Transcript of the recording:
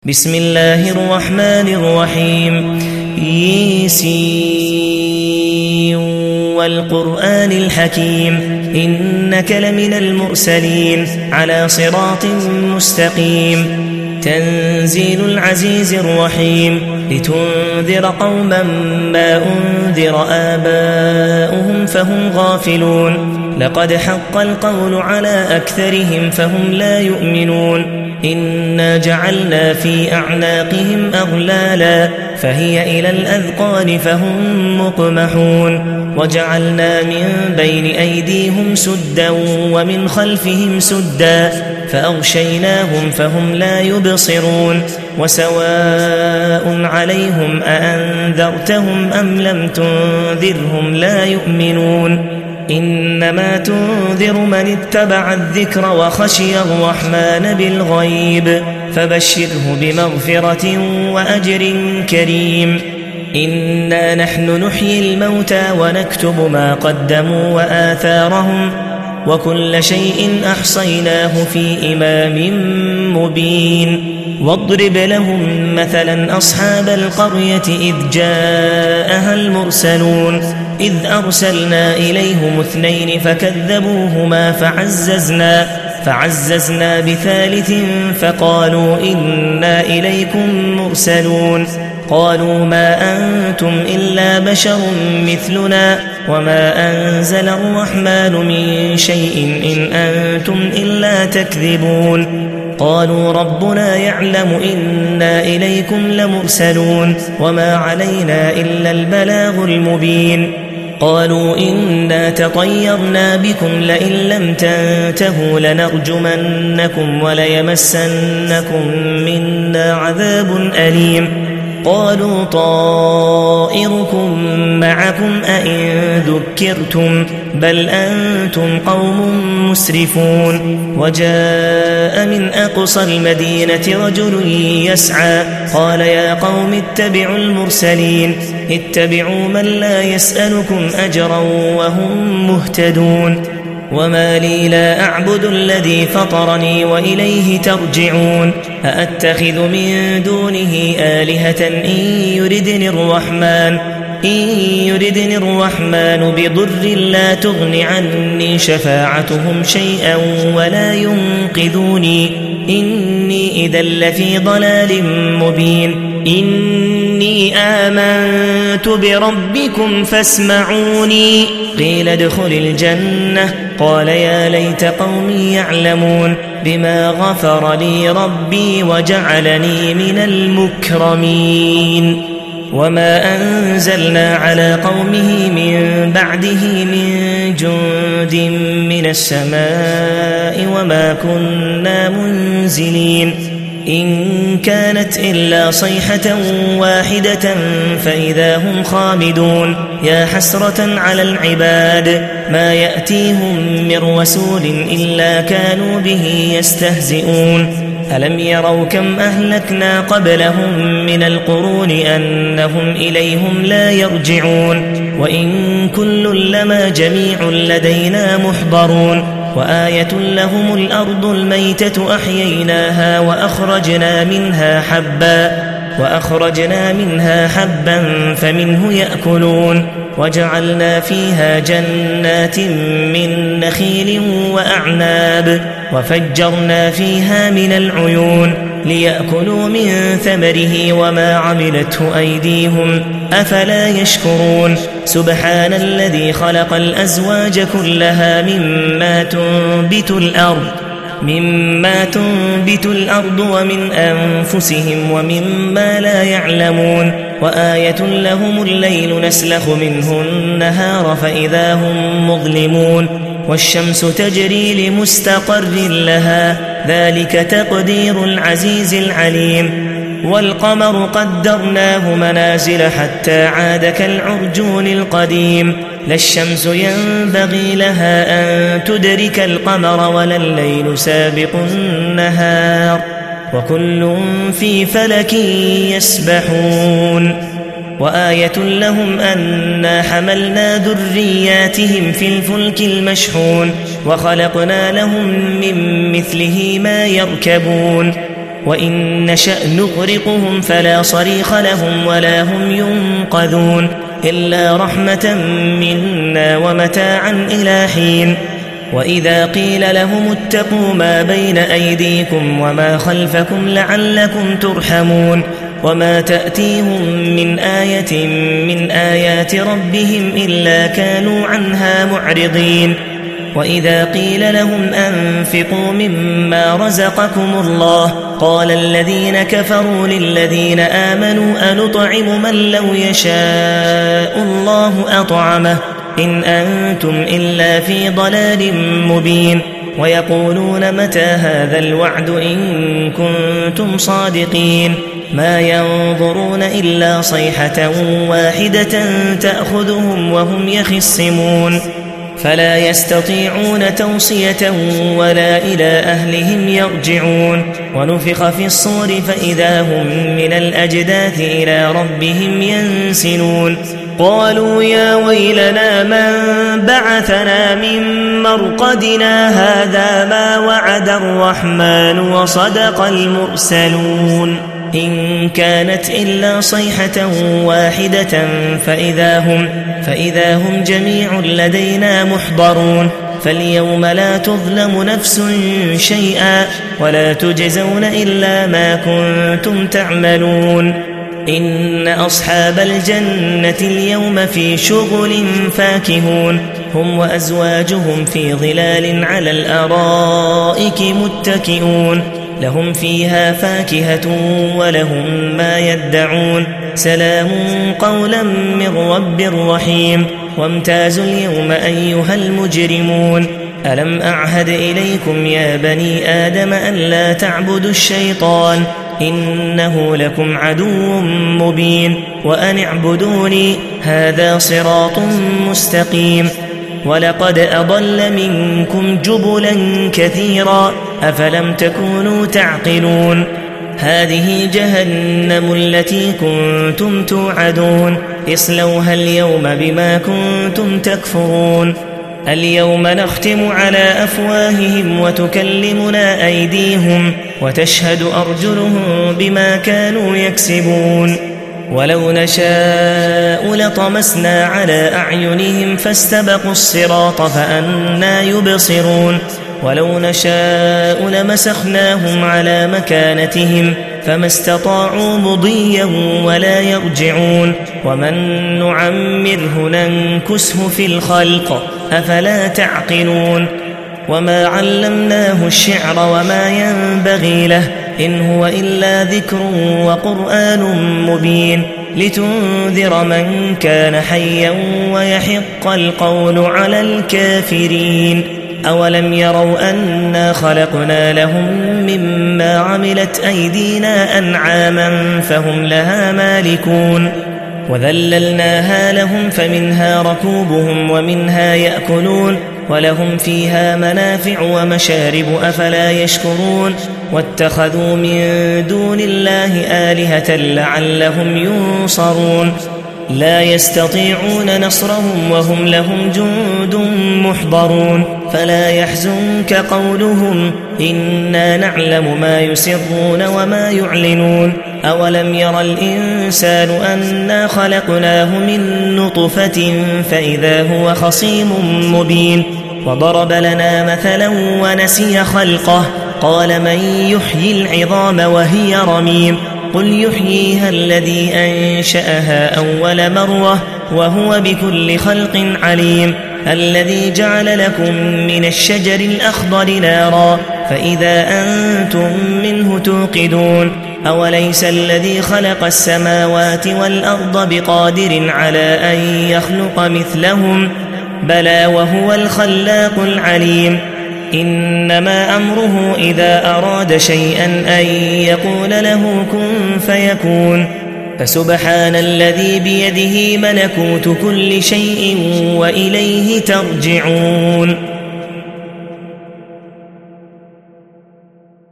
بسم الله الرحمن الرحيم ياسين والقرآن الحكيم إنك لمن المرسلين على صراط مستقيم تنزيل العزيز الرحيم لتنذر قوما ما أنذر آباؤهم فهم غافلون لقد حق القول على أكثرهم فهم لا يؤمنون إنا جعلنا في أعناقهم أغلالا فهي إلى الأذقان فهم مقمحون وجعلنا من بين أيديهم سدا ومن خلفهم سدا فأغشيناهم فهم لا يبصرون وسواء عليهم أأنذرتهم أم لم تنذرهم لا يؤمنون إنما تنذر من اتبع الذكر وخشي الرحمن بالغيب فبشره بمغفرة وأجر كريم إنا نحن نحيي الموتى ونكتب ما قدموا وآثارهم وكل شيء أحصيناه في إمام مبين واضرب لهم مثلا أصحاب القرية إذ جاءها المرسلون إذ أرسلنا إليهم 2 فكذبوهما فعززنا بثالث فقالوا إنا إليكم مرسلون قالوا ما أنتم إلا بشر مثلنا وما أنزل الرحمن من شيء إن أنتم إلا تكذبون قالوا ربنا يعلم إنا إليكم لمرسلون وما علينا إلا البلاغ المبين قالوا إنا تطيرنا بكم لئن لم تنتهوا لنرجمنكم وليمسنكم منا عذاب أليم قالوا طائركم معكم أئن ذكرتم بل أنتم قوم مسرفون وجاء من أقصى المدينة رجل يسعى قال يا قوم اتبعوا المرسلين اتبعوا من لا يسألكم أجرا وهم مهتدون وما لي لا أعبد الذي فطرني وإليه ترجعون أأتخذ من دونه آلهة إن يردني الرحمن بضر لا تغن عني شفاعتهم شيئا ولا ينقذوني إني إذا لفي ضلال مبين إني آمنت بربكم فاسمعوني قيل ادخل الجنة قال يا ليت قومي يعلمون بما غفر لي ربي وجعلني من المكرمين وما أنزلنا على قومه من بعده من جند من السماء وما كنا منزلين إن كانت إلا صيحة واحدة فإذا هم خامدون يا حسرة على العباد ما يأتيهم من رسول إلا كانوا به يستهزئون ألم يروا كم أهلكنا قبلهم من القرون أنهم إليهم لا يرجعون وإن كل لما جميع لدينا محضرون وآية لهم الأرض الميتة أحييناها وأخرجنا منها حبا فمنه يأكلون وجعلنا فيها جنات من نخيل وأعناب وفجرنا فيها من العيون ليأكلوا من ثمره وما عملته أيديهم أفلا يشكرون سبحان الذي خلق الأزواج كلها مما تنبت الأرض ومن أنفسهم ومما لا يعلمون وآية لهم الليل نسلخ منه النهار فإذا هم مظلمون والشمس تجري لمستقر لها ذلك تقدير العزيز العليم والقمر قدرناه منازل حتى عاد كالعرجون القديم لا الشمس ينبغي لها أن تدرك القمر ولا الليل سابق النهار وكل في فلك يسبحون وآية لهم أنا حملنا ذرياتهم في الفلك المشحون وخلقنا لهم من مثله ما يركبون وإن نشأ نغرقهم فلا صريخ لهم ولا هم ينقذون إلا رحمة منا ومتاعا إلى حين وإذا قيل لهم اتقوا ما بين أيديكم وما خلفكم لعلكم ترحمون وما تأتيهم من آية من آيات ربهم إلا كانوا عنها معرضين وإذا قيل لهم أنفقوا مما رزقكم الله قال الذين كفروا للذين آمنوا أنطعم من لو يشاء الله أطعمه إن أنتم إلا في ضلال مبين ويقولون متى هذا الوعد إن كنتم صادقين ما ينظرون إلا صيحة واحدة تأخذهم وهم يخصمون فلا يستطيعون توصية ولا إلى أهلهم يرجعون ونفخ في الصور فإذا هم من الأجداث إلى ربهم ينسلون قالوا يا ويلنا من بعثنا من مرقدنا هذا ما وعد الرحمن وصدق المرسلون إن كانت إلا صيحة واحدة فإذا هم جميع لدينا محضرون فاليوم لا تظلم نفس شيئا ولا تجزون إلا ما كنتم تعملون إن أصحاب الجنة اليوم في شغل فاكهون هم وأزواجهم في ظلال على الأرائك متكئون لهم فيها فاكهة ولهم ما يدعون سلام قولا من رب رحيم وامتازوا اليوم أيها المجرمون ألم أعهد إليكم يا بني آدم أن لا تعبدوا الشيطان إنه لكم عدو مبين وأن اعبدوني هذا صراط مستقيم ولقد أضل منكم جبلا كثيرا أفلم تكونوا تعقلون هذه جهنم التي كنتم توعدون اصلوها اليوم بما كنتم تكفرون اليوم نختم على أفواههم وتكلمنا أيديهم وتشهد أرجلهم بما كانوا يكسبون ولو نشاء لطمسنا على أعينهم فاستبقوا الصراط فأنى يبصرون ولو نشاء لمسخناهم على مكانتهم فما استطاعوا مضيا ولا يرجعون ومن نعمره ننكسه في الخلق أفلا تعقلون وما علمناه الشعر وما ينبغي له إن هو إلا ذكر وقرآن مبين لتنذر من كان حيا ويحق القول على الكافرين أولم يروا أنا خلقنا لهم مما عملت أيدينا أنعاما فهم لها مالكون وذللناها لهم فمنها ركوبهم ومنها يأكلون ولهم فيها منافع ومشارب أفلا يشكرون واتخذوا من دون الله آلهة لعلهم ينصرون لا يستطيعون نصرهم وهم لهم جند محضرون فلا يحزنك قولهم إنا نعلم ما يسرون وما يعلنون أولم ير الإنسان أنا خلقناه من نطفة فإذا هو خصيم مبين وضرب لنا مثلا ونسي خلقه قال من يحيي العظام وهي رميم قل يحييها الذي أنشأها أول مرة وهو بكل خلق عليم الذي جعل لكم من الشجر الأخضر نارا فإذا أنتم منه توقدون أوليس الذي خلق السماوات والأرض بقادر على أن يخلق مثلهم بلى وهو الخلاق العليم إنما أمره إذا أراد شيئا أن يقول له كن فيكون فسبحان الذي بيده ملكوت كل شيء وإليه ترجعون